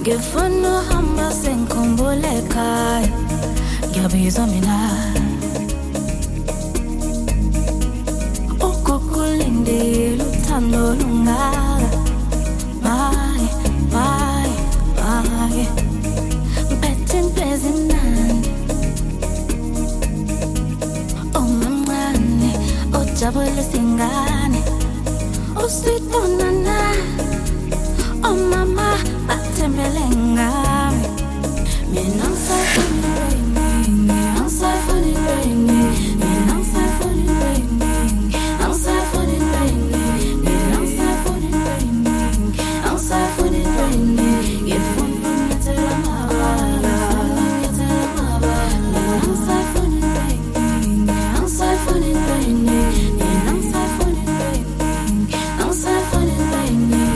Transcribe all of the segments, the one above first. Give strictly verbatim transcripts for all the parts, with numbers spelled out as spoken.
ngifuna uhamba sengikhumbule ekhaya ngiyabizwa mina ukukulindela uthando lungaka maye maye maye ngiphethe into ezimnandi omamncane ojabulisa ingane usitona oh mama bathembele ngami mina ngisafuna raining ngisafuna raining mina ngisafuna raining ngisafuna raining mina ngisafuna raining ngisafuna raining ngifuna ngithela mabala ngithela mabala ngisafuna raining ngisafuna raining mina ngisafuna raining ngisafuna raining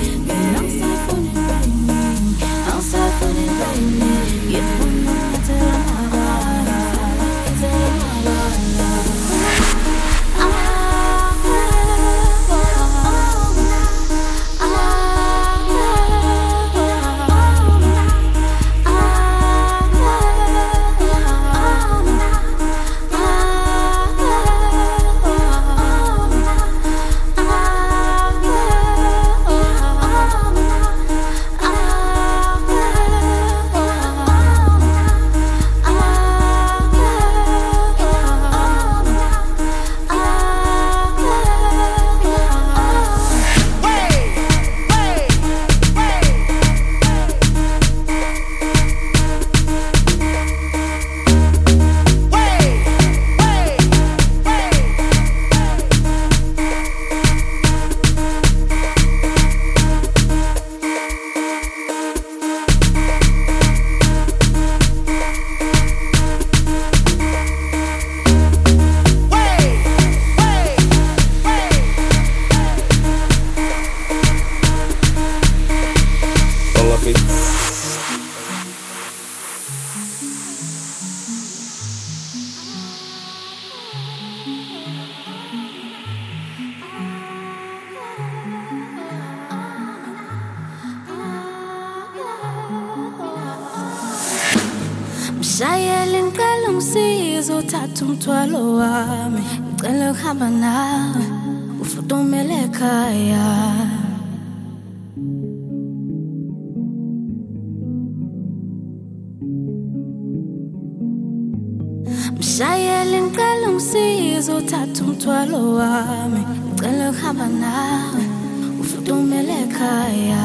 Mshayeli ngicela ungisize uthathe umthwalo wami ngicela ukuhamba nawe ufudumele ekhaya Mshayeli ngicela ungisize uthathe umthwalo wami ngicela ukuhamba nawe ufudumele ekhaya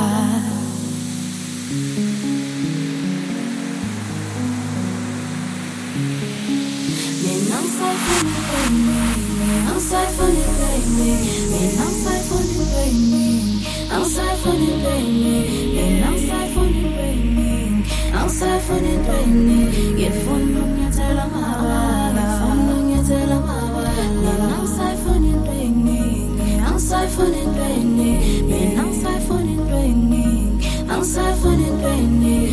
I'm sorry for the raining, I'm sorry for the raining, I'm sorry for the raining, I'm sorry for the raining, I'm sorry for the raining. If I'm not telling my wife, if I'm not telling my wife, I'm sorry for the raining, I'm sorry for the raining, I'm sorry for the raining, I'm sorry for the raining.